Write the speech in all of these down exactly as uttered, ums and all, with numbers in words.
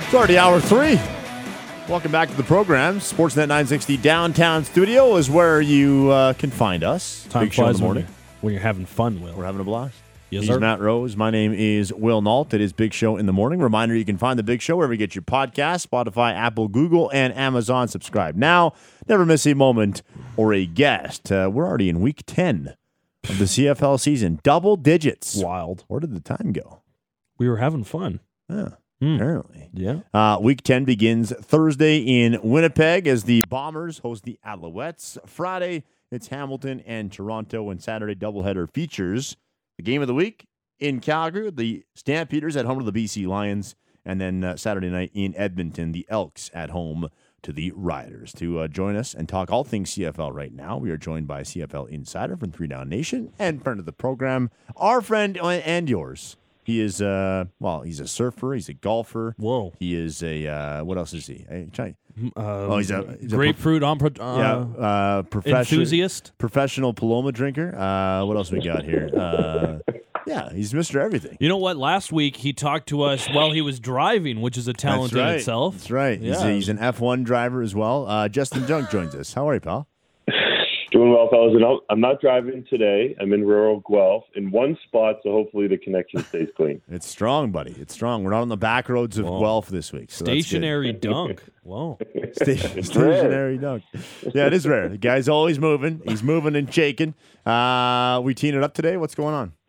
It's already hour three. Welcome back to the program. Sportsnet nine sixty Downtown Studio is where you uh, can find us. Time Big Show in flies the morning. when, when you're having fun, Will. We're having a blast. Yes, He's sir. Matt Rose. My name is Will Nault. It is Big Show in the morning. Reminder, you can find the Big Show wherever you get your podcasts, Spotify, Apple, Google, and Amazon. Subscribe now. Never miss a moment or a guest. Uh, we're already in week ten of the C F L season. Double digits. Wild. Where did the time go? We were having fun. Yeah, Hmm. apparently. Yeah. Uh, week ten begins Thursday in Winnipeg as the Bombers host the Alouettes. Friday, it's Hamilton and Toronto, and Saturday doubleheader features the game of the week in Calgary, the Stampeders at home to the B C Lions, and then uh, Saturday night in Edmonton, the Elks at home to the Riders. To uh, join us and talk all things C F L right now, we are joined by C F L Insider from Three Down Nation and friend of the program, our friend and yours. He is, uh, well, he's a surfer. He's a golfer. Whoa. He is a, uh, what else is he? Hey, try, Um, oh, he's a, he's a grapefruit on pro- uh, yeah, uh, professional, enthusiast. professional Paloma drinker. Uh, what else we got here? Uh, yeah, he's Mister Everything. You know what? Last week he talked to us while he was driving, which is a talent That's right. in itself. That's right. He's, Yeah. he's an F one driver as well. Uh, Justin Junk joins us. How are you, pal? Doing well, fellas. And I'll- I'm not driving today. I'm in rural Guelph in one spot, so hopefully the connection stays clean. It's strong, buddy. It's strong. We're not on the back roads of Whoa. Guelph this week. So that's good. Stationary dunk. Whoa. Sta- stationary dunk. Yeah, it is rare. The guy's always moving. He's moving and shaking. Uh, we teeing it up today. What's going on?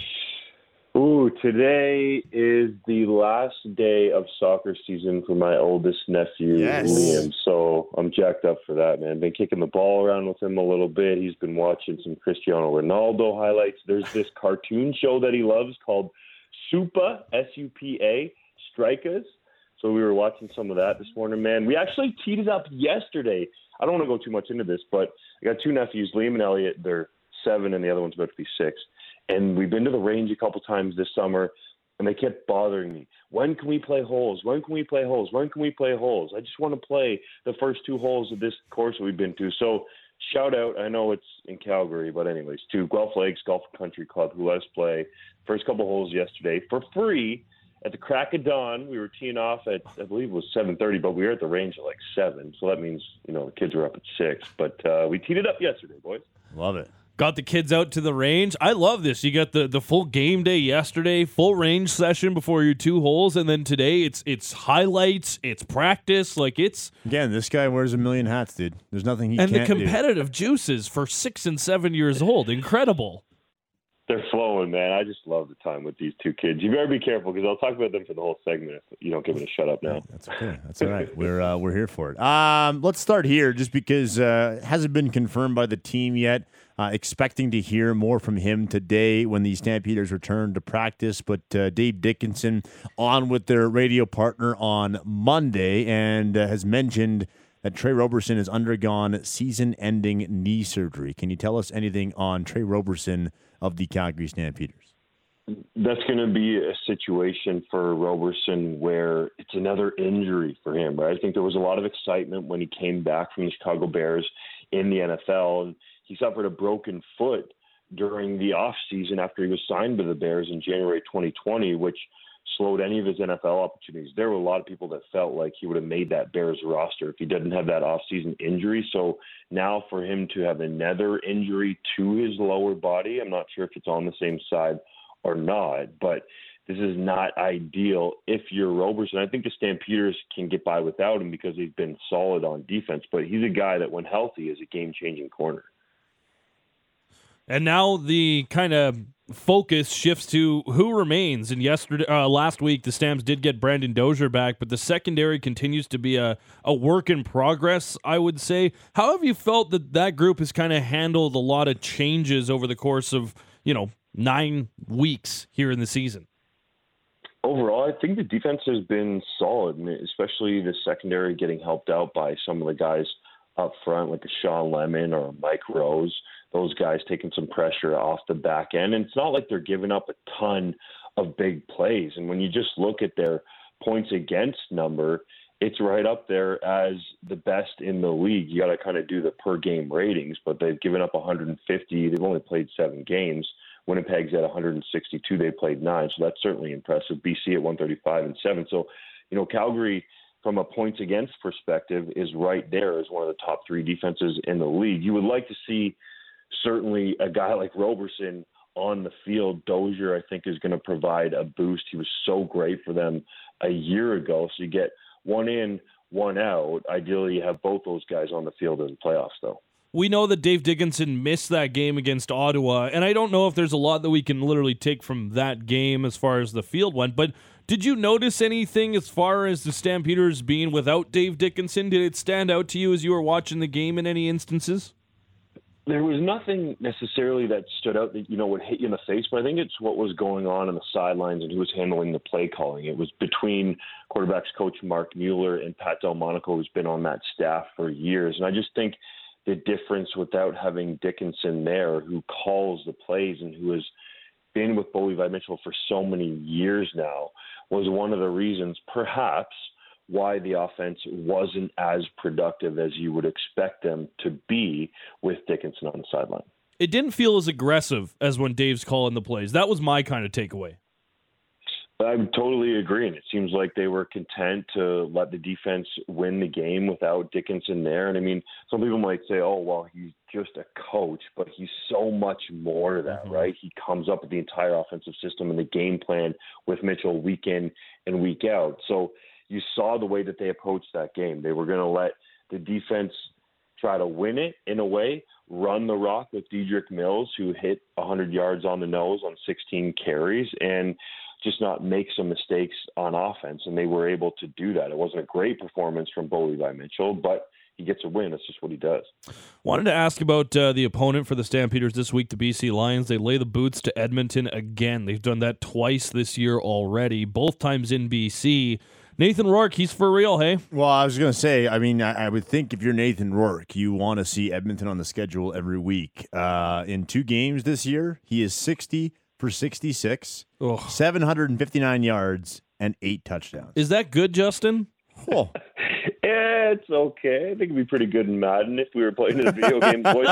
Ooh, today is the last day of soccer season for my oldest nephew, Yes. Liam. So I'm jacked up for that, man. Been kicking the ball around with him a little bit. He's been watching some Cristiano Ronaldo highlights. There's this cartoon show that he loves called Supa, S U P A, Strikers. So we were watching some of that this morning, man. We actually teed it up yesterday. I don't want to go too much into this, but I got two nephews, Liam and Elliot. They're seven, and the other one's about to be six. And we've been to the range a couple times this summer, and they kept bothering me. When can we play holes? When can we play holes? When can we play holes? I just want to play the first two holes of this course we've been to. So shout out, I know it's in Calgary, but anyways, to Guelph Lakes Golf and Country Club, who let us play first couple holes yesterday for free at the crack of dawn. We were teeing off at, I believe it was seven thirty, but we were at the range at like seven. So that means, you know, the kids were up at six. But uh, we teed it up yesterday, boys. Love it. Got the kids out to the range. I love this. You got the, the full game day yesterday, full range session before your two holes, and then today it's it's highlights, it's practice, like it's Again, this guy wears a million hats, dude. There's nothing he and the can't do. competitive juices for six and seven years old. Incredible. They're flowing, man. I just love the time with these two kids. You better be careful because I'll talk about them for the whole segment if you don't give me a shut up now. That's okay. That's all right. We're uh, we're here for it. Um, let's start here, just because uh, it hasn't been confirmed by the team yet. Uh, expecting to hear more from him today when the Stampeders return to practice. But uh, Dave Dickinson on with their radio partner on Monday and uh, has mentioned that Trey Roberson has undergone season-ending knee surgery. Can you tell us anything on Trey Roberson of the Calgary Stampeders? That's going to be a situation for Roberson where it's another injury for him, right? I think there was a lot of excitement when he came back from the Chicago Bears in the N F L. And he suffered a broken foot during the offseason after he was signed to the Bears in January twenty twenty, which slowed any of his N F L opportunities. There were a lot of people that felt like he would have made that Bears roster if he didn't have that offseason injury. So now for him to have another injury to his lower body, I'm not sure if it's on the same side or not, but this is not ideal if you're Roberson. I think the Stampeders can get by without him because he's been solid on defense, but he's a guy that when healthy is a game-changing corner. And now the kind of focus shifts to who remains. And yesterday, uh, last week, the Stamps did get Brandon Dozier back, but the secondary continues to be a, a work in progress, I would say. How have you felt that that group has kind of handled a lot of changes over the course of, you know, nine weeks here in the season? Overall, I think the defense has been solid, especially the secondary getting helped out by some of the guys up front, like a Sean Lemon or Mike Rose. Those guys taking some pressure off the back end. And it's not like they're giving up a ton of big plays. And when you just look at their points against number, it's right up there as the best in the league. You got to kind of do the per game ratings, but they've given up one hundred fifty. They've only played seven games. Winnipeg's at one hundred sixty-two. They played nine. So that's certainly impressive. B C at one thirty-five and seven. So you know, Calgary, from a points against perspective, is right there as one of the top three defenses in the league. You would like to see certainly a guy like Roberson on the field. Dozier, I think, is going to provide a boost. He was so great for them a year ago. So you get one in, one out. Ideally, you have both those guys on the field in the playoffs, though. We know that Dave Dickinson missed that game against Ottawa, and I don't know if there's a lot that we can literally take from that game as far as the field went, but did you notice anything as far as the Stampeders being without Dave Dickinson? Did it stand out to you as you were watching the game in any instances? There was nothing necessarily that stood out that, you know, would hit you in the face, but I think it's what was going on in the sidelines and who was handling the play calling. It was between quarterbacks coach Mark Mueller and Pat Delmonico, who's been on that staff for years. And I just think the difference without having Dickinson there, who calls the plays and who has been with Bo Levi Mitchell for so many years now, was one of the reasons perhaps why the offense wasn't as productive as you would expect them to be with Dickinson on the sideline. It didn't feel as aggressive as when Dave's calling the plays. That was my kind of takeaway. I totally agree, and it seems like they were content to let the defense win the game without Dickinson there. And I mean, some people might say, oh, well, he's just a coach, but he's so much more than that, mm-hmm. right? He comes up with the entire offensive system and the game plan with Mitchell week in and week out. So you saw the way that they approached that game. They were going to let the defense try to win it in a way, run the rock with Dedrick Mills, who hit one hundred yards on the nose on sixteen carries, and just not make some mistakes on offense. And they were able to do that. It wasn't a great performance from Bo Levi Mitchell, but he gets a win. That's just what he does. Wanted to ask about uh, the opponent for the Stampeders this week, the B C Lions. They lay the boots to Edmonton again. They've done that twice this year already, both times in B C. Nathan Rourke, he's for real, hey? Well, I was going to say, I mean, I, I would think if you're Nathan Rourke, you want to see Edmonton on the schedule every week. Uh, in two games this year, he is sixty for sixty-six, Ugh. seven hundred fifty-nine yards, and eight touchdowns. Is that good, Justin? Oh. Yeah, it's okay. I think it'd be pretty good in Madden if we were playing in a video game. Boys.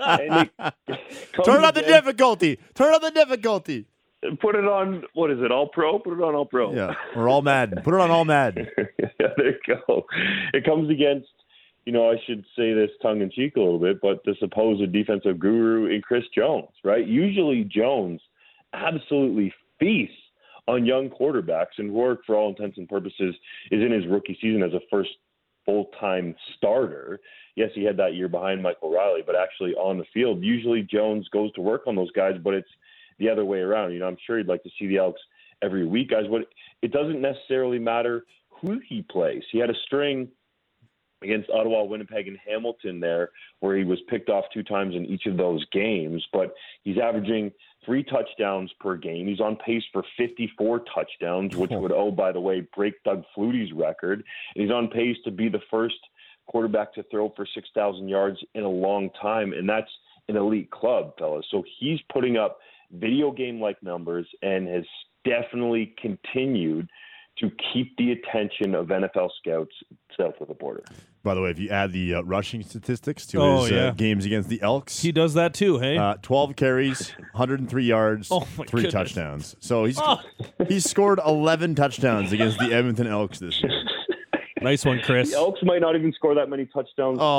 Turn up the difficulty. Turn up the difficulty. Put it on, what is it, All Pro? Put it on All Pro. Yeah, or All Madden. Put it on All Madden. Yeah, there you go. It comes against, you know, I should say this tongue-in-cheek a little bit, but the supposed defensive guru in Chris Jones, right? Usually Jones absolutely feasts on young quarterbacks, and Rourke, for all intents and purposes, is in his rookie season as a first full-time starter. Yes, he had that year behind Michael Riley, but actually on the field, usually Jones goes to work on those guys, but it's the other way around. You know, I'm sure he'd like to see the Elks every week, guys, but it doesn't necessarily matter who he plays. He had a string against Ottawa, Winnipeg, and Hamilton there where he was picked off two times in each of those games, but he's averaging three touchdowns per game. He's on pace for fifty-four touchdowns, which would, oh, by the way, break Doug Flutie's record. And he's on pace to be the first quarterback to throw for six thousand yards in a long time, and that's an elite club, fellas. So he's putting up video game-like numbers and has definitely continued to keep the attention of N F L scouts south of the border. By the way, if you add the uh, rushing statistics to oh, his yeah. uh, games against the Elks, he does that too, hey? Uh, twelve carries, one hundred three yards, oh three goodness. touchdowns. So he's oh. he's scored eleven touchdowns against the Edmonton Elks this year. Nice one, Chris. The Elks might not even score that many touchdowns. Oh,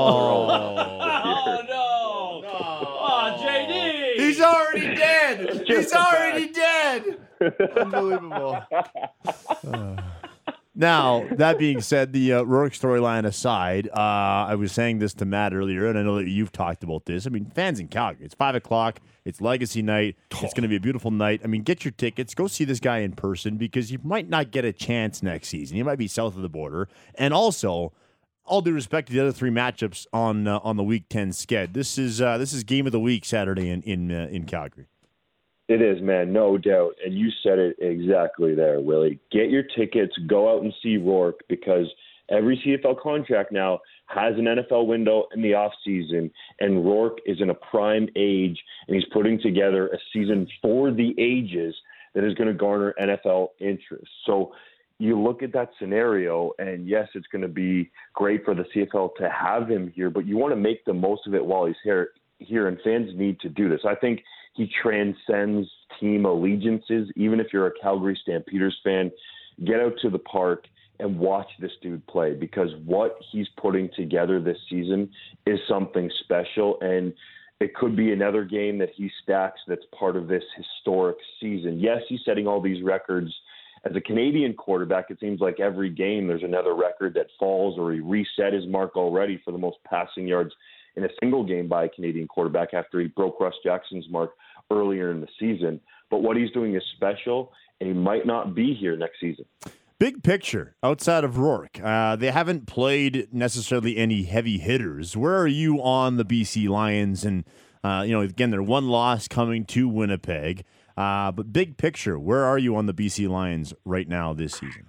oh no. no! Oh, J D! He's already dead! He's already dead! Unbelievable. Uh. Now, that being said, the uh, Rourke storyline aside, uh, I was saying this to Matt earlier, and I know that you've talked about this. I mean, fans in Calgary, it's five o'clock. It's Legacy night. It's going to be a beautiful night. I mean, get your tickets. Go see this guy in person because you might not get a chance next season. You might be south of the border. And also, all due respect to the other three matchups on uh, on the Week ten sked, this is uh, this is game of the week Saturday in in uh, in Calgary. It is, man, no doubt. And you said it exactly there, Willie. Get your tickets, go out and see Rourke, because every C F L contract now has an N F L window in the offseason, and Rourke is in a prime age, and he's putting together a season for the ages that is going to garner N F L interest. So you look at that scenario, and yes, it's going to be great for the C F L to have him here, but you want to make the most of it while he's here, here, and fans need to do this. I think he transcends team allegiances. Even if you're a Calgary Stampeders fan, get out to the park and watch this dude play, because what he's putting together this season is something special, and it could be another game that he stacks that's part of this historic season. Yes, he's setting all these records. As a Canadian quarterback, it seems like every game there's another record that falls, or he reset his mark already for the most passing yards in a single game by a Canadian quarterback after he broke Russ Jackson's mark earlier in the season. But what he's doing is special, and he might not be here next season. Big picture, outside of Rourke, uh, they haven't played necessarily any heavy hitters. Where are you on the B C Lions? And, uh, you know, again, they're one loss coming to Winnipeg. Uh, but big picture, where are you on the B C Lions right now this season?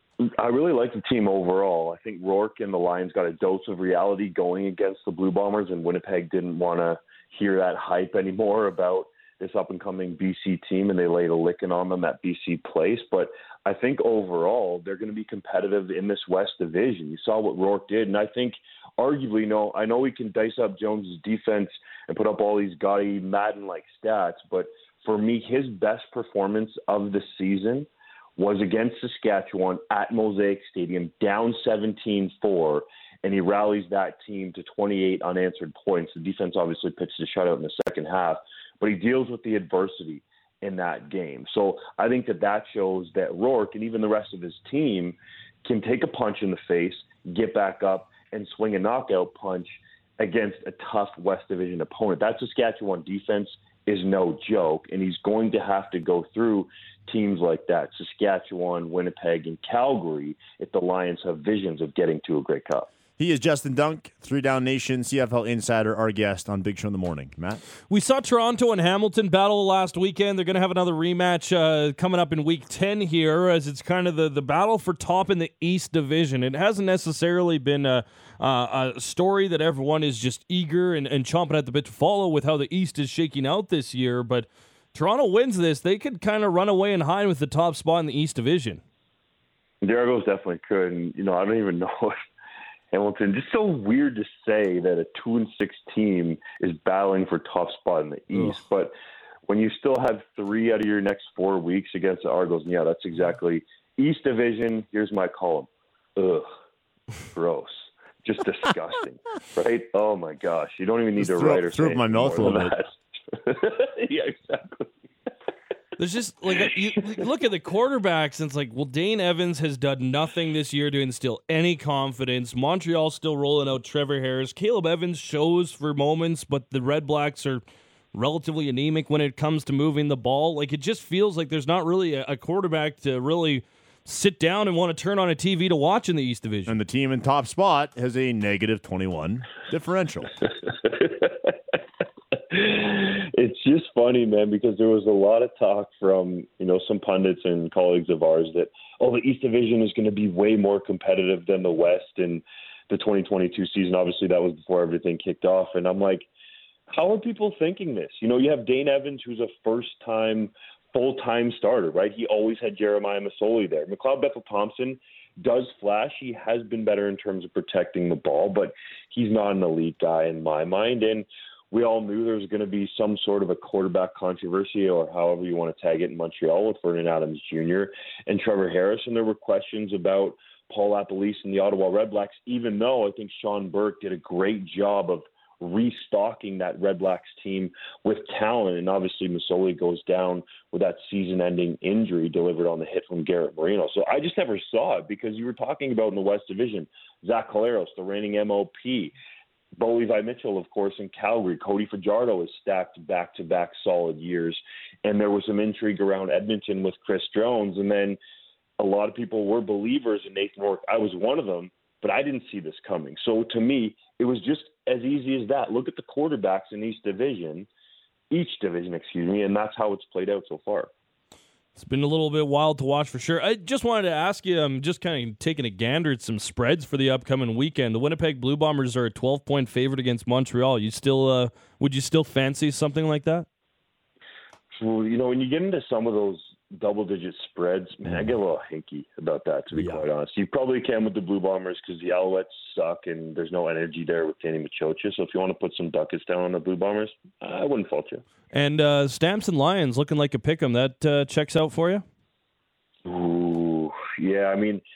I really like the team overall. I think Rourke and the Lions got a dose of reality going against the Blue Bombers, and Winnipeg didn't want to hear that hype anymore about this up-and-coming B C team, and they laid a licking on them at B C Place. But I think overall they're going to be competitive in this West Division. You saw what Rourke did, and I think arguably, no, I know we can dice up Jones' defense and put up all these gaudy Madden-like stats, but for me, his best performance of the season was against Saskatchewan at Mosaic Stadium, down seventeen four, and he rallies that team to twenty-eight unanswered points. The defense obviously pitched a shutout in the second half, but he deals with the adversity in that game. So I think that that shows that Rourke and even the rest of his team can take a punch in the face, get back up, and swing a knockout punch against a tough West Division opponent. That Saskatchewan defense is no joke, and he's going to have to go through teams like that, Saskatchewan, Winnipeg, and Calgary, if the Lions have visions of getting to a Grey Cup. He is Justin Dunk, Three Down Nation, C F L Insider, our guest on Big Show in the Morning. Matt? We saw Toronto and Hamilton battle last weekend. They're going to have another rematch uh, coming up in week ten here, as it's kind of the, the battle for top in the East Division. It hasn't necessarily been a, uh, a story that everyone is just eager and, and chomping at the bit to follow with how the East is shaking out this year, but Toronto wins this, they could kind of run away and hide with the top spot in the East Division. The Argos definitely could, and you know, I don't even know if Hamilton, just so weird to say that a two and six team is battling for top spot in the East. Ugh. But when you still have three out of your next four weeks against the Argos, yeah, that's exactly East Division. Here's my column. Ugh, gross, just disgusting, right? Oh my gosh, you don't even need just to throw, write or throw say my mouth a little bit. Yeah, exactly. There's just like a, you look at the quarterbacks, and it's like, well, Dane Evans has done nothing this year to instill any confidence. Montreal's still rolling out Trevor Harris. Caleb Evans shows for moments, but the Red Blacks are relatively anemic when it comes to moving the ball. Like, it just feels like there's not really a, a quarterback to really sit down and want to turn on a T V to watch in the East Division. And the team in top spot has a negative twenty-one differential. It's just funny, man, because there was a lot of talk from, you know, some pundits and colleagues of ours that, oh, the East Division is going to be way more competitive than the West in the twenty twenty-two season. Obviously, that was before everything kicked off. And I'm like, how are people thinking this? You know, you have Dane Evans, who's a first-time, full-time starter, right? He always had Jeremiah Masoli there. McLeod Bethel-Thompson does flash. He has been better in terms of protecting the ball, but he's not an elite guy in my mind. And we all knew there was going to be some sort of a quarterback controversy, or however you want to tag it, in Montreal with Vernon Adams Junior and Trevor Harris. And there were questions about Paul LaPolice and the Ottawa Redblacks, even though I think Sean Burke did a great job of restocking that Redblacks team with talent. And obviously Masoli goes down with that season-ending injury delivered on the hit from Garrett Marino. So I just never saw it, because you were talking about in the West Division, Zach Collaros, the reigning M O P, Bo Levi Mitchell, of course, in Calgary. Cody Fajardo has stacked back-to-back solid years. And there was some intrigue around Edmonton with Chris Jones. And then a lot of people were believers in Nathan Rourke. I was one of them, but I didn't see this coming. So to me, it was just as easy as that. Look at the quarterbacks in each division, each division, excuse me, and that's how it's played out so far. It's been a little bit wild to watch for sure. I just wanted to ask you, I'm just kind of taking a gander at some spreads for the upcoming weekend. The Winnipeg Blue Bombers are a twelve-point favorite against Montreal. You still, uh, would you still fancy something like that? Well, you know, when you get into some of those double-digit spreads, man, I get a little hinky about that, to be yeah. quite honest. You probably can with the Blue Bombers because the Alouettes suck and there's no energy there with Danny Machocha. So if you want to put some ducats down on the Blue Bombers, I wouldn't fault you. And uh, Stamps and Lions looking like a pick'em. That uh, checks out for you? Ooh, yeah. I mean,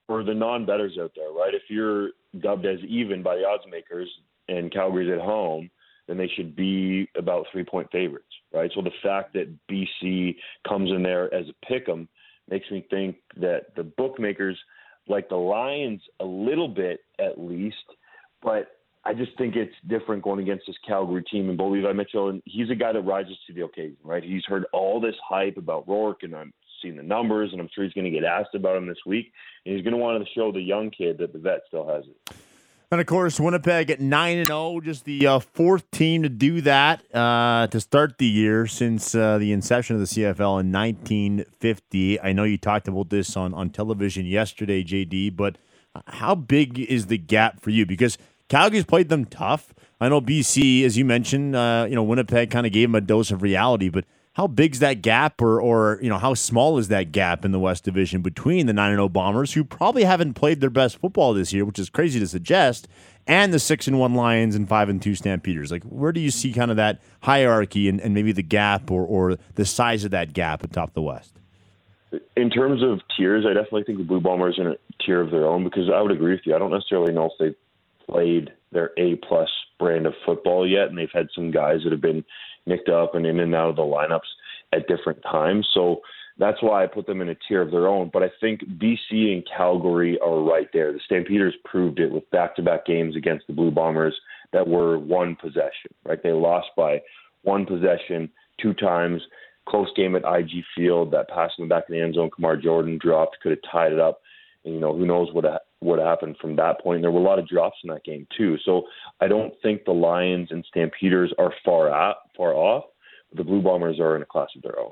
for the non-bettors out there, right? If you're dubbed as even by the odds makers and Calgary's at home, then they should be about three-point favorites, right? So the fact that B C comes in there as a pick'em makes me think that the bookmakers like the Lions a little bit at least, but I just think it's different going against this Calgary team and Bo Levi Mitchell, and he's a guy that rises to the occasion, right? He's heard all this hype about Rourke, and I'm seeing the numbers, and I'm sure he's going to get asked about him this week, and he's going to want to show the young kid that the vet still has it. And, of course, Winnipeg at nine and oh, just the uh, fourth team to do that uh, to start the year since uh, the inception of the C F L in nineteen fifty. I know you talked about this on, on television yesterday, J D, but how big is the gap for you? Because Calgary's played them tough. I know B C, as you mentioned, uh, you know, Winnipeg kind of gave them a dose of reality, but how big's that gap, or, or you know, how small is that gap in the West Division between the nine and oh Bombers, who probably haven't played their best football this year, which is crazy to suggest, and the six and one Lions and five and two Stampeders? Like, where do you see kind of that hierarchy and, and maybe the gap or, or the size of that gap atop the West? In terms of tiers, I definitely think the Blue Bombers are in a tier of their own, because I would agree with you. I don't necessarily know if they've played their A-plus brand of football yet, and they've had some guys that have been nicked up and in and out of the lineups at different times. So that's why I put them in a tier of their own. But I think B C and Calgary are right there. The Stampeders proved it with back-to-back games against the Blue Bombers that were one possession, right? They lost by one possession two times. Close game at I G Field. That pass in the back of the end zone, Kamar Jordan dropped, could have tied it up. And, you know, who knows what what happened from that point. There were a lot of drops in that game too. So I don't think the Lions and Stampeders are far out, far off. The Blue Bombers are in a class of their own.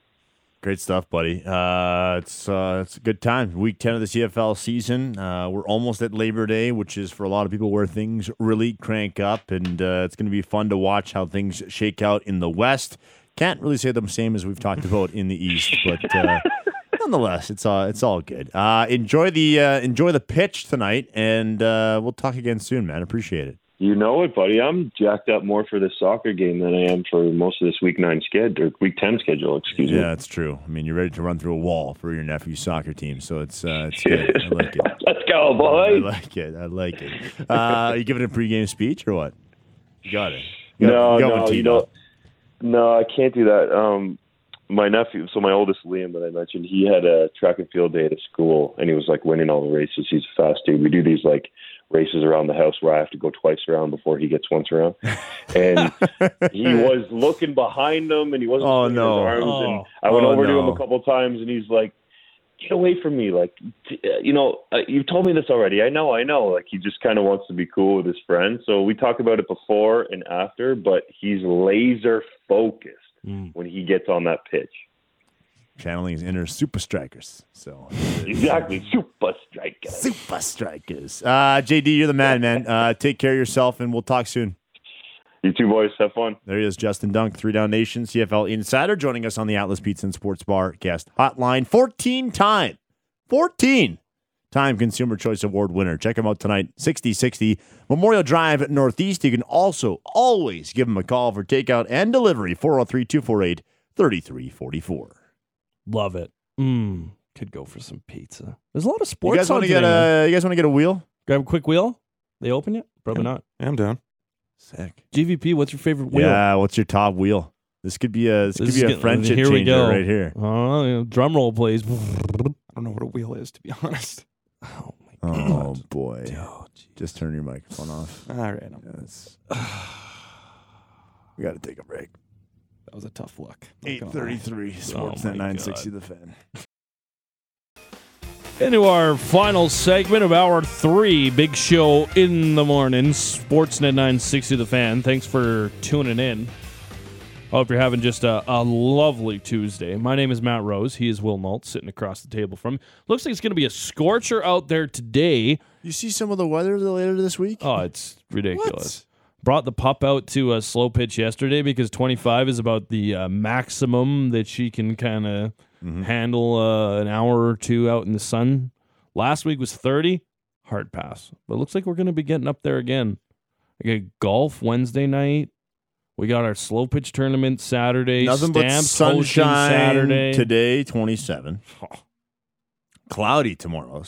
Great stuff, buddy. Uh, it's uh, it's a good time. Week ten of the C F L season. Uh, we're almost at Labor Day, which is for a lot of people where things really crank up, and uh, it's going to be fun to watch how things shake out in the West. Can't really say the same as we've talked about in the East, but uh, nonetheless, it's all it's all good. Uh, enjoy the uh, enjoy the pitch tonight, and uh, we'll talk again soon, man. Appreciate it. You know it, buddy. I'm jacked up more for this soccer game than I am for most of this week nine schedule or week ten schedule. Excuse yeah, me. Yeah, it's true. I mean, you're ready to run through a wall for your nephew's soccer team, so it's uh, it's good. I like it. Let's go, boy. I like it. I like it. Uh, are you giving a pregame speech or what? You got it. You got, no, you got no, you know, no, I can't do that. Um, my nephew, so my oldest Liam that I mentioned, he had a track and field day at a school, and he was like winning all the races. He's a fast dude. We do these like races around the house where I have to go twice around before he gets once around. And he was looking behind him, and he wasn't oh, swinging no. his arms. Oh. And I went oh, over no. to him a couple times, and he's like, "Get away from me! Like, you know, uh, you've told me this already. I know, I know." Like, he just kind of wants to be cool with his friends. So we talk about it before and after, but he's laser focused mm. when he gets on that pitch. Channeling his inner super strikers. So exactly, super strikers. Super strikers. Uh, J D, you're the man, man. Uh, take care of yourself, and we'll talk soon. You two boys, have fun. There he is, Justin Dunk, Three Down Nation, C F L Insider, joining us on the Atlas Pizza and Sports Bar guest hotline. fourteen time, fourteen time Consumer Choice Award winner. Check him out tonight, sixty sixty Memorial Drive at Northeast. You can also always give him a call for takeout and delivery, four oh three, two four eight, three three four four. Love it. Mm, could go for some pizza. There's a lot of sports. You guys want to get a? You guys want to get a wheel? Grab a quick wheel. They open yet? Probably yeah. not. Yeah, I'm down. Sick. G V P, what's your favorite wheel? Yeah, what's your top wheel? This could be a. This, This could be a getting- friendship here we changer go. right here. Oh, yeah, drum roll, please. I don't know what a wheel is, to be honest. Oh my god. Oh boy! Oh, Just turn your microphone off. All right. I'm- Yes. We got to take a break. That was a tough look. Not Eight gonna lie. thirty-three. Sportsnet my nine sixty. God. The Fan. Into our final segment of hour three, big show in the morning, Sportsnet nine sixty The Fan. Thanks for tuning in. Hope you're having just a, a lovely Tuesday. My name is Matt Rose. He is Will Nault, sitting across the table from me. Looks like it's going to be a scorcher out there today. You see some of the weather later this week? Oh, it's ridiculous. What? Brought the pup out to a slow pitch yesterday because twenty-five is about the uh, maximum that she can kind of mm-hmm. handle uh, an hour or two out in the sun. Last week was thirty, hard pass. But it looks like we're going to be getting up there again. We got golf Wednesday night. We got our slow pitch tournament Saturday. Nothing but Stamps hosting sunshine Saturday. today, twenty-seven. Oh. Cloudy tomorrow, so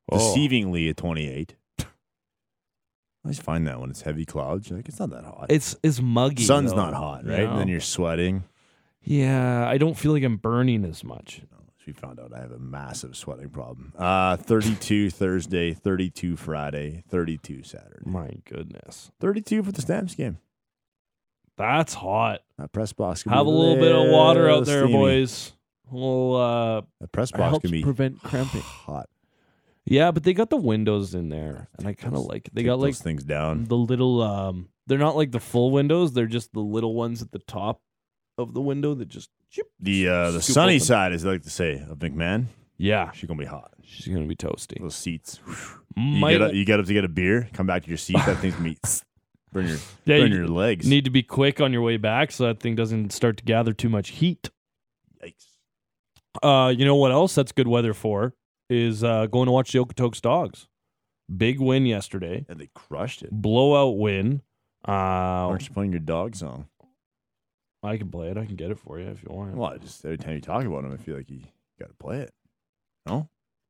Oh. Deceivingly a twenty-eight. I always find that when it's heavy clouds, you're like, it's not that hot. It's it's muggy. Sun's though, not hot, right? you know? And then you're sweating. Yeah, I don't feel like I'm burning as much. As we found out, I have a massive sweating problem. Uh, thirty-two Thursday, thirty-two Friday, thirty-two Saturday. My goodness. thirty-two for the Stamps game. That's hot. That press box can Have a be little bit of water out there, steamy. boys. Well, uh, That press box helps can be prevent cramping. hot. Yeah, but they got the windows in there, and I kind of those- like it. They Take got like those things down. the little. Um, they're not like the full windows. They're just the little ones at the top of the window that just. chip, The uh, the scoop sunny open. side, as they like to say, of McMahon. Yeah, She's gonna be hot. she's gonna be toasty. Those seats. You Might get, up, you get up to get a beer, come back to your seat. That thing's gonna be burn your Yeah, burn you your legs. need to be quick on your way back so that thing doesn't start to gather too much heat. Yikes. Uh, you know what else that's good weather for is uh, going to watch the Okotoks Dogs. Big win yesterday. And they crushed it. Blowout win. Uh, Aren't you playing your dog song? I can play it. I can get it for you if you want. Well, just every time you talk about him, I feel like you got to play it. No.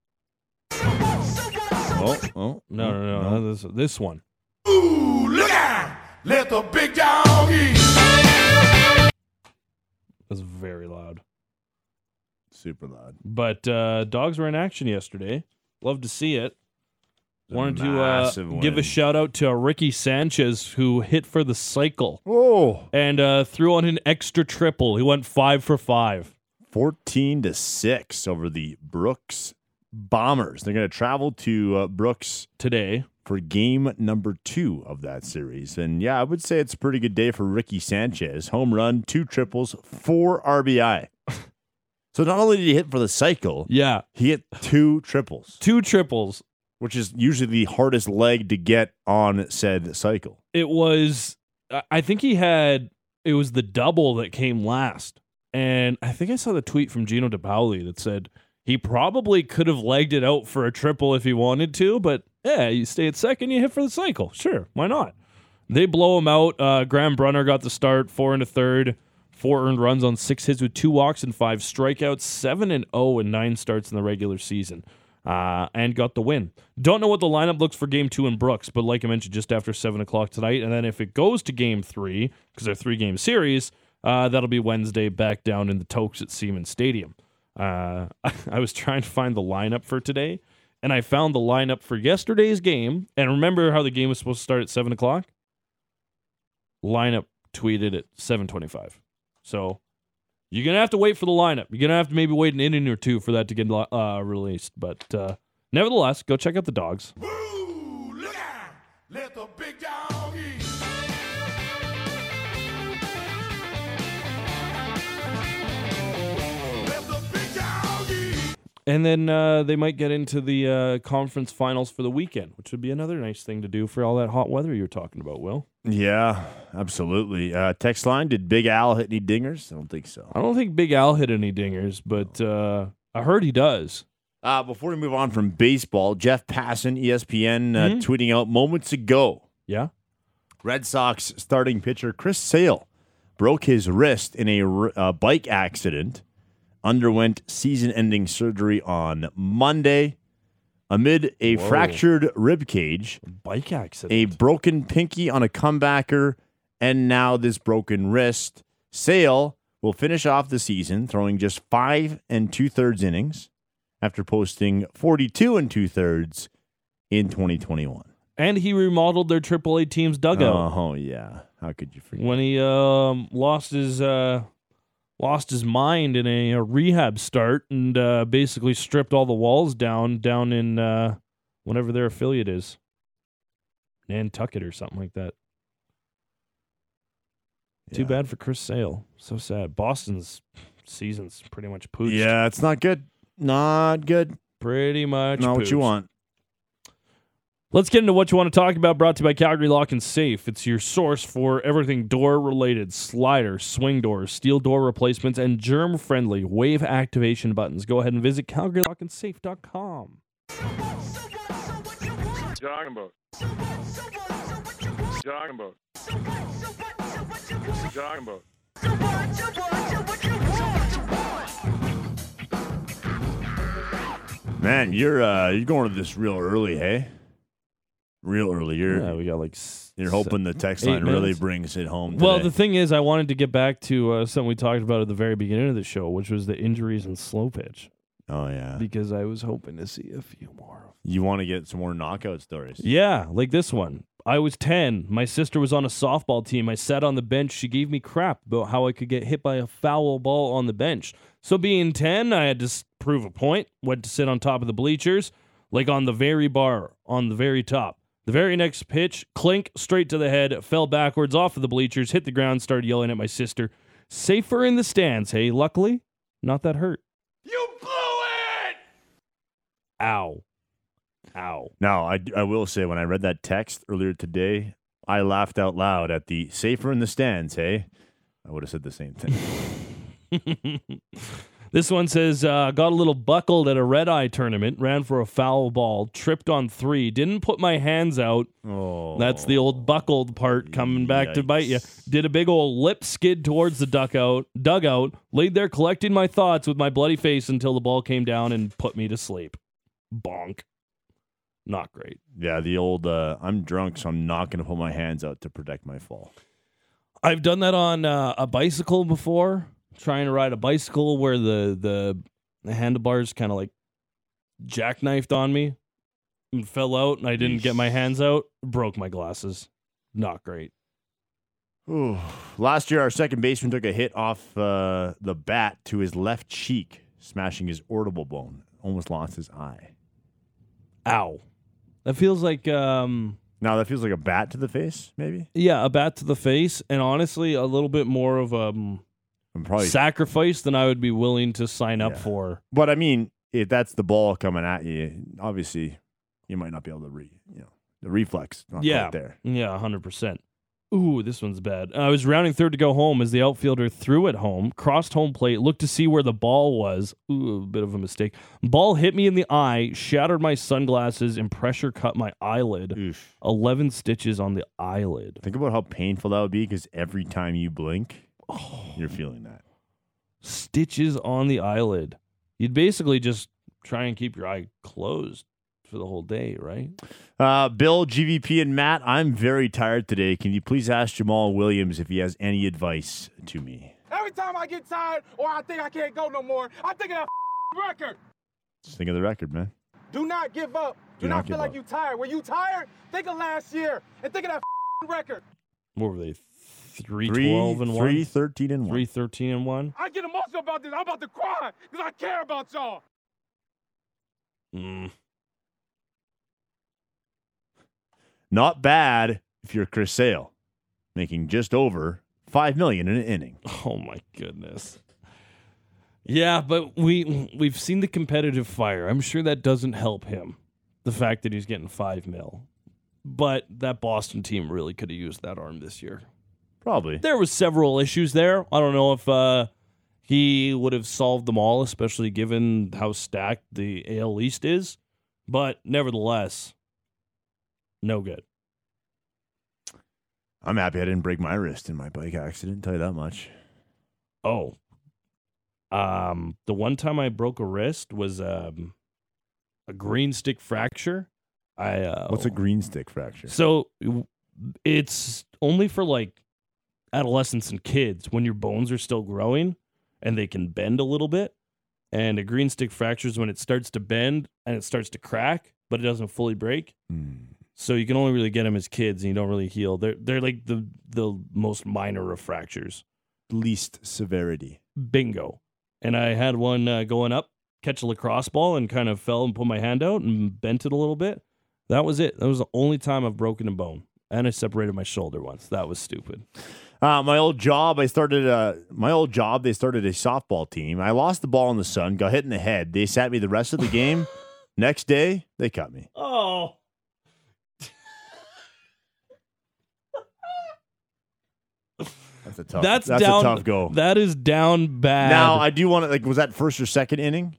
Oh, oh, No, no, no. no. This, this one. Ooh, look out! Let the big dog eat. That's very loud. Super loud. But uh, dogs were in action yesterday. Love to see it. A Wanted to uh, massive give a win. shout out to Ricky Sanchez, who hit for the cycle Whoa. and uh, threw on an extra triple. He went five for five. fourteen to six over the Brooks Bombers. They're going to travel to uh, Brooks Today. for game number two of that series. And yeah, I would say it's a pretty good day for Ricky Sanchez. Home run, two triples, four R B I. So not only did he hit for the cycle, Yeah. he hit two triples, Two triples. which is usually the hardest leg to get on said cycle. It was, I- I think he had, it was the double that came last. And I think I saw the tweet from Gino DePauli that said he probably could have legged it out for a triple if he wanted to, but yeah, you stay at second, you hit for the cycle. Sure, why not? They blow him out. Uh, Graham Brunner got the start, four and a third, four earned runs on six hits with two walks and five strikeouts, seven and oh in nine starts in the regular season, uh, and got the win. Don't know what the lineup looks for game two in Brooks, but like I mentioned, just after seven o'clock tonight, and then if it goes to game three, because they're three game series, uh, that'll be Wednesday back down in the Tokes at Siemens Stadium. Uh, I was trying to find the lineup for today, and I found the lineup for yesterday's game. And remember how the game was supposed to start at seven o'clock? Lineup tweeted at seven twenty-five. So you're going to have to wait for the lineup. You're going to have to maybe wait an inning or two for that to get uh, released. But uh, nevertheless, go check out the Dogs. Ooh, look out! Let the big dog eat. Let the big dog eat. And then uh, they might get into the uh, conference finals for the weekend, which would be another nice thing to do for all that hot weather you're talking about, Will. Yeah, absolutely. Uh, text line, did Big Al hit any dingers? I don't think so. I don't think Big Al hit any dingers, but uh, I heard he does. Uh, before we move on from baseball, Jeff Passan, E S P N, uh, Mhm. tweeting out moments ago, Yeah? Red Sox starting pitcher Chris Sale broke his wrist in a r- uh, bike accident, underwent season-ending surgery on Monday amid a Whoa. fractured rib cage, Bike accident. a broken pinky on a comebacker, and now this broken wrist. Sale will finish off the season throwing just five and two-thirds innings after posting forty-two and two-thirds in twenty twenty-one. And he remodeled their triple A team's dugout Oh, yeah. How could you forget? when he um, lost his uh, lost his mind in a, a rehab start and uh, basically stripped all the walls down down in uh, whatever their affiliate is, Nantucket or something like that. Too Yeah. bad for Chris Sale. So sad. Boston's season's pretty much pooched. Yeah, it's not good. Not good. Pretty much Not what you pooched. want. Let's get into what you want to talk about, brought to you by Calgary Lock and Safe. It's your source for everything door-related, sliders, swing doors, steel door replacements, and germ-friendly wave activation buttons. Go ahead and visit calgary lock and safe dot com. Talking about. Talking about. Talking about. Man, you're uh, you're going to this real early, hey? Real early. You're Yeah, we got like. s- you're hoping the text eight line really minutes. brings it home. Well, today. the thing is, I wanted to get back to uh, something we talked about at the very beginning of the show, which was the injuries in slow pitch, oh yeah, because I was hoping to see a few more. you want to get some more knockout stories. Yeah, like this one. I was ten. My sister was on a softball team. I sat on the bench. She gave me crap about how I could get hit by a foul ball on the bench. So being ten, I had to s- prove a point. Went to sit on top of the bleachers, like on the very bar, on the very top. The very next pitch, clink, straight to the head, fell backwards off of the bleachers, hit the ground, started yelling at my sister. Safer in the stands, hey? Luckily, not that hurt. You blew it! Ow. Ow. Now, I, I will say, when I read that text earlier today, I laughed out loud at the safer in the stands, hey? I would have said the same thing. This one says, uh, got a little buckled at a red-eye tournament, ran for a foul ball, tripped on three, didn't put my hands out. Oh, That's the old buckled part coming back to bite you. Yikes. Did a big old lip skid towards the dugout, dugout, laid there collecting my thoughts with my bloody face until the ball came down and put me to sleep. Bonk. Not great. Yeah, the old, uh, I'm drunk, so I'm not going to put my hands out to protect my fall. I've done that on uh, a bicycle before, trying to ride a bicycle where the, the, the handlebars kind of like jackknifed on me and fell out, and I didn't get my hands out, broke my glasses. Not great. Ooh. Last year, our second baseman took a hit off uh, the bat to his left cheek, smashing his orbital bone. Almost lost his eye. Ow. That feels like, um, Now, that feels like a bat to the face, maybe? yeah, a bat to the face, and honestly, a little bit more of a um, I'm probably. sacrifice than I would be willing to sign up Yeah. for. But, I mean, if that's the ball coming at you, obviously, you might not be able to re, you know, the reflex not Yeah. quite there. Yeah, one hundred percent. Ooh, this one's bad. I was rounding third to go home as the outfielder threw it home, crossed home plate, looked to see where the ball was. Ooh, a bit of a mistake. Ball hit me in the eye, shattered my sunglasses, and pressure cut my eyelid. Oof. eleven stitches on the eyelid. Think about how painful that would be, because every time you blink, Oh, you're feeling that. stitches on the eyelid. You'd basically just try and keep your eye closed for the whole day, right? Uh, Bill, G V P, and Matt, I'm very tired today. Can you please ask Jamal Williams if he has any advice to me? Every time I get tired or I think I can't go no more, I think of that record. Just think of the record, man. Do not give up. Do, Do not not feel give like up. you tired. When you tired, think of last year and think of that record. What were they? Three, Three, twelve and three, one? thirteen, and one. Three, thirteen and one? I get emotional about this. I'm about to cry because I care about y'all. Mm. Not bad if you're Chris Sale, making just over five million in an inning. Oh my goodness. Yeah, but we we've seen the competitive fire. I'm sure that doesn't help him. The fact that he's getting five mil. But that Boston team really could have used that arm this year. Probably. There was several issues there. I don't know if uh, he would have solved them all, especially given how stacked the A L East is. But nevertheless, no good. I'm happy I didn't break my wrist in my bike accident. Tell you that much. Oh, um, the one time I broke a wrist was um, a green stick fracture. I uh, What's a green stick fracture? So w- it's only for like adolescents and kids when your bones are still growing and they can bend a little bit. And a green stick fracture is when it starts to bend and it starts to crack, but it doesn't fully break. Hmm. So you can only really get them as kids, and you don't really heal. They're they're like the the most minor of fractures. Least severity. Bingo. And I had one uh, going up, catch a lacrosse ball, and kind of fell and put my hand out and bent it a little bit. That was it. That was the only time I've broken a bone. And I separated my shoulder once. That was stupid. Uh, my old job, I started. Uh, my old job, they started a softball team. I lost the ball in the sun, got hit in the head. They sat me the rest of the game. Next day, they cut me. Oh. That's a tough. That's, That's down, a tough go. That is down bad. Now I do want to like. Was that first or second inning?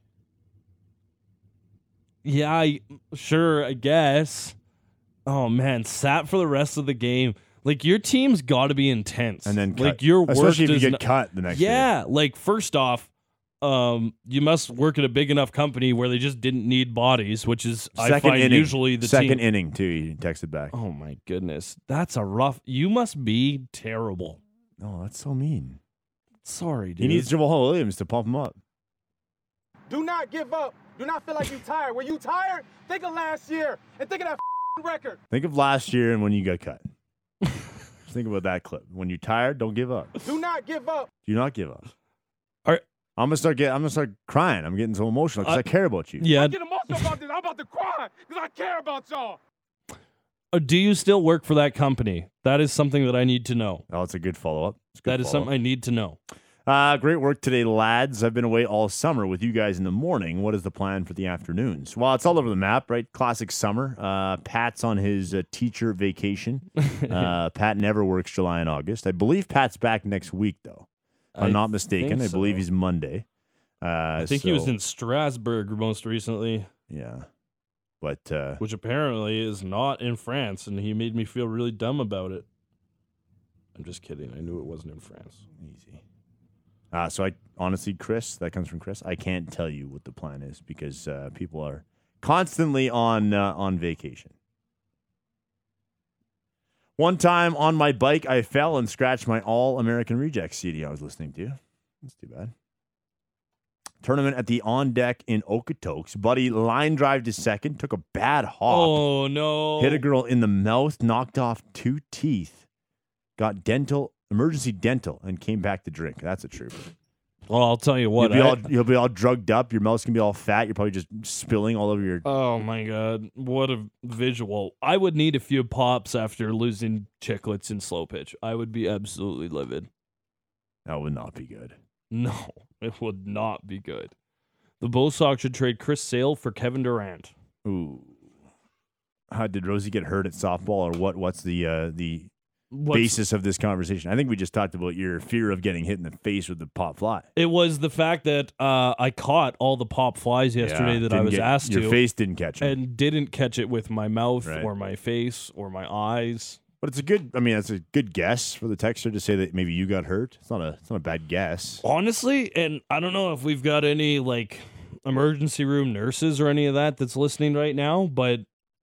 Yeah, I, sure, I guess. Oh, man. Sat for the rest of the game. Like, your team's got to be intense. And then cut. like, your worst Especially if you is get not- cut the next day. Yeah, like first off, Um, you must work at a big enough company where they just didn't need bodies, which is I Second find inning. usually the Second team. inning, too. He texted back. Oh my goodness, that's a rough. You must be terrible. Oh, that's so mean. Sorry, dude. He needs Jamal Williams to pump him up. Do not give up. Do not feel like you're tired. When you tired, think of last year and think of that record. Think of last year and when you got cut. Just think about that clip. When you're tired, don't give up. Do not give up. Do not give up. All right. I'm gonna start get. I'm gonna start crying. I'm getting so emotional because Uh, I care about you. Yeah. I get emotional about this. I'm about to cry because I care about y'all. Uh, do you still work for that company? That is something that I need to know. Oh, it's a good follow up. That is something I need to know. Uh, great work today, lads. I've been away all summer with you guys in the morning. What is the plan for the afternoons? Well, it's all over the map, right? Classic summer. Uh, Pat's on his uh, teacher vacation. Uh, Pat never works July and August. I believe Pat's back next week, though. If I'm I not mistaken. think I believe so. he's Monday. Uh, I think he was so, in Strasbourg most recently, Yeah. But uh, which apparently is not in France, and he made me feel really dumb about it. I'm just kidding. I knew it wasn't in France. easy. Uh, so I honestly, Chris, that comes from Chris. I can't tell you what the plan is because uh, people are constantly on uh, on vacation. One time on my bike, I fell and scratched my All American Rejects C D I was listening to. That's too bad. Tournament at the On Deck in Okotoks. Buddy line drive to second, took a bad hop, Oh no! hit a girl in the mouth, knocked off two teeth, got dental emergency dental, and came back to drink. That's a trooper. Well, I'll tell you what. you'll, be I- all, you'll be all drugged up. Your mouth's gonna be all fat. You're probably just spilling all over your. Oh my god, what a visual! I would need a few pops after losing chiclets in slow pitch. I would be absolutely livid. That would not be good. No, it would not be good. The Bo Sox should trade Chris Sale for Kevin Durant. Ooh. How did Rosie get hurt at softball, or what? What's the uh, the What's- basis of this conversation? I think we just talked about your fear of getting hit in the face with the pop fly. It was the fact that uh, I caught all the pop flies yesterday Yeah, that I didn't was get- asked your to, face didn't catch them. and didn't catch it with my mouth Right. or my face or my eyes. But it's a good. I mean, it's a good guess for the texter to say that maybe you got hurt. It's not a. It's not a bad guess. Honestly, and I don't know if we've got any like emergency room nurses or any of that that's listening right now, but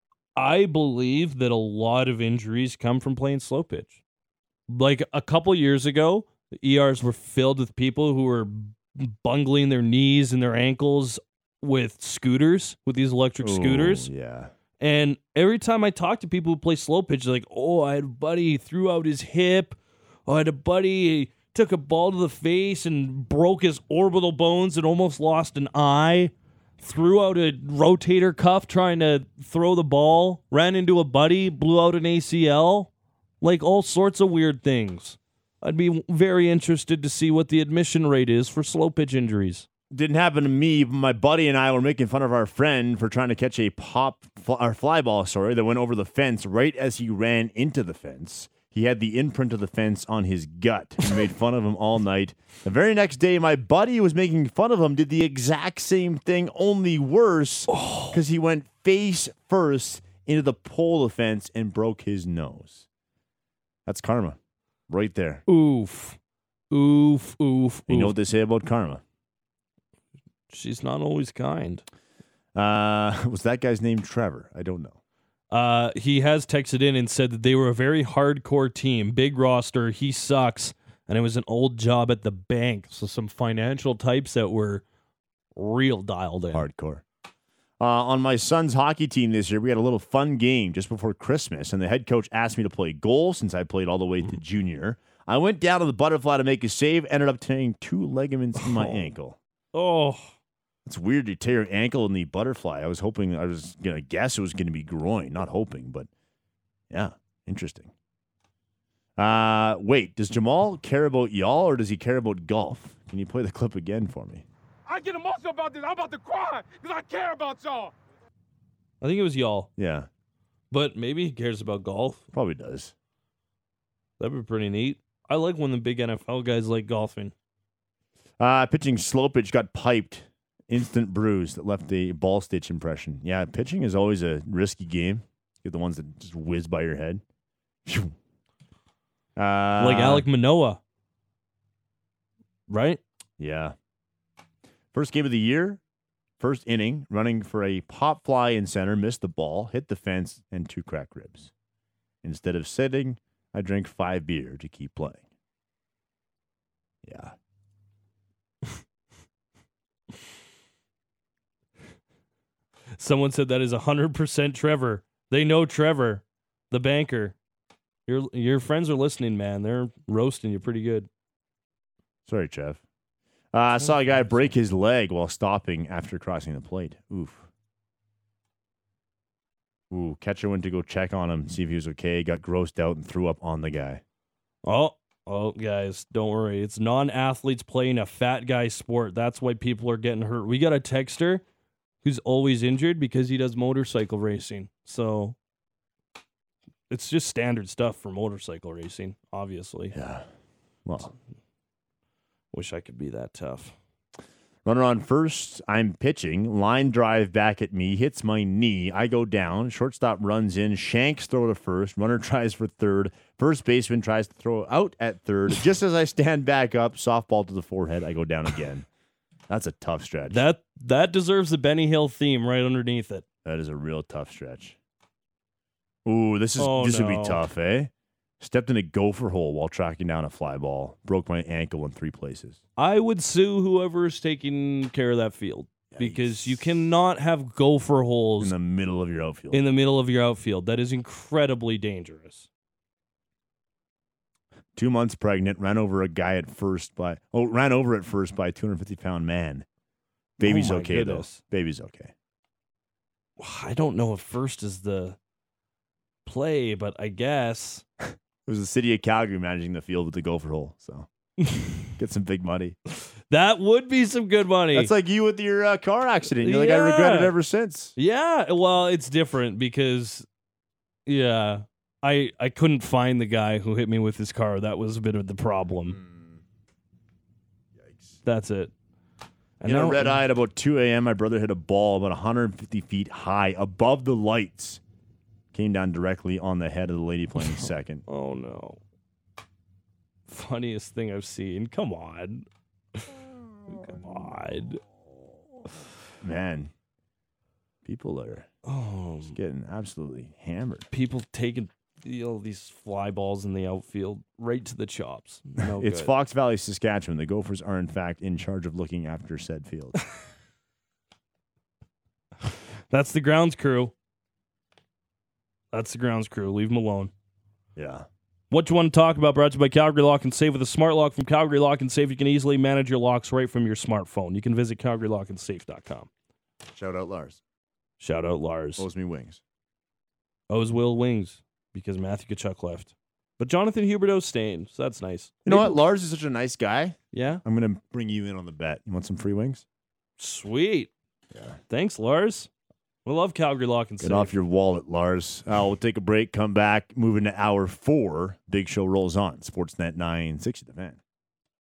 I believe that a lot of injuries come from playing slow pitch. Like a couple years ago, the E Rs were filled with people who were bungling their knees and their ankles with scooters, with these electric scooters. Ooh, yeah. And every time I talk to people who play slow pitch, they're like, oh, I had a buddy, he threw out his hip. Oh, I had a buddy, he took a ball to the face and broke his orbital bones and almost lost an eye. Threw out a rotator cuff trying to throw the ball. Ran into a buddy, blew out an A C L. Like all sorts of weird things. I'd be very interested to see what the admission rate is for slow pitch injuries. Didn't happen to me. My buddy and I were making fun of our friend for trying to catch a pop fl- or fly ball, sorry, that went over the fence right as he ran into the fence. He had the imprint of the fence on his gut. We made fun of him all night. The very next day, my buddy was making fun of him, did the exact same thing, only worse, because he went face first into the pole of the fence and broke his nose. That's karma, right there. Oof. Oof, oof, oof. You know what they say about karma? She's not always kind. Uh, was that guy's name Trevor? I don't know. Uh, he has texted in and said that they were a very hardcore team, big roster. He sucks, and it was an old job at the bank. So some financial types that were real dialed in. Hardcore. Uh, on my son's hockey team this year, we had a little fun game just before Christmas, and the head coach asked me to play goal since I played all the way to junior. I went down to the butterfly to make a save, ended up tearing two ligaments in my Oh. ankle. Oh, It's weird to tear your ankle in the butterfly. I was hoping, I was going to guess it was going to be groin. Not hoping, but yeah, interesting. Uh, wait, does Jamal care about y'all or does he care about golf? Can you play the clip again for me? I get emotional about this. I'm about to cry because I care about y'all. I think it was y'all, Yeah, but maybe he cares about golf. probably does. That'd be pretty neat. I like when the big N F L guys like golfing. Uh, pitching slow pitch got piped. Instant bruise that left a ball stitch impression. Yeah, pitching is always a risky game. Get the ones that just whiz by your head. Phew. Uh, Like Alec Manoah. Right? Yeah. First game of the year, first inning, running for a pop fly in center, missed the ball, hit the fence, and two cracked ribs. Instead of sitting, I drank five beer to keep playing. Yeah. Someone said that is one hundred percent Trevor. They know Trevor, the banker. Your your friends are listening, man. They're roasting you pretty good. Sorry, Trev. Uh, I saw a guy break his leg while stopping after crossing the plate. Oof. Ooh, catcher went to go check on him, see if he was okay, got grossed out and threw up on the guy. Oh, oh, guys, don't worry. It's non-athletes playing a fat guy sport. That's why people are getting hurt. We got a texter who's always injured because he does motorcycle racing. So it's just standard stuff for motorcycle racing, obviously. Yeah. Well, wish I could be that tough. Runner on first, I'm pitching. Line drive back at me, hits my knee. I go down. Shortstop runs in. Shanks throw to first. Runner tries for third. First baseman tries to throw out at third. Just as I stand back up, softball to the forehead, I go down again. That's a tough stretch. That that deserves the Benny Hill theme right underneath it. That is a real tough stretch. Ooh, this is Oh, this no. would be tough, eh? Stepped in a gopher hole while tracking down a fly ball. Broke my ankle in three places. I would sue whoever is taking care of that field because you cannot have gopher holes In the middle of your outfield. in the middle of your outfield. That is incredibly dangerous. Two months pregnant, ran over a guy at first by oh, ran over at first by a two hundred fifty pound man. Baby's Oh my okay goodness. though. Baby's okay. I don't know if first is the play, but I guess. It was the city of Calgary managing the field with the gopher hole, so get some big money. That would be some good money. That's like you with your uh, car accident. You're like, I regret it Yeah. ever since. Yeah, well, it's different because, yeah, I I couldn't find the guy who hit me with his car. That was a bit of the problem. Yikes. That's it. And In a now- red eye at about two a.m., my brother hit a ball about one hundred fifty feet high above the lights. Came down directly on the head of the lady playing second. Oh no! Funniest thing I've seen. Come on, come on. Man, people are Oh, just getting absolutely hammered. people taking you know, these fly balls in the outfield right to the chops. No It's good. Fox Valley, Saskatchewan. The Gophers are, in fact, in charge of looking after said field. That's the grounds crew. That's the grounds crew. Leave them alone. Yeah. What you want to talk about? Brought to you by Calgary Lock and Save. With a smart lock from Calgary Lock and Save, you can easily manage your locks right from your smartphone. You can visit calgary lock and safe dot com. Shout out Lars. Shout out Lars. Owes me wings. Owes Will wings because Matthew Kachuk left. But Jonathan Huberdeau's staying, so that's nice. You know what? Lars is such a nice guy. Yeah? I'm going to bring you in on the bet. You want some free wings? Sweet. Yeah. Thanks, Lars. We love Calgary Lock and Get Save. off your wallet, Lars. Uh, we'll take a break, come back, move into hour four. Big show rolls on. Sportsnet nine sixty, The Fan.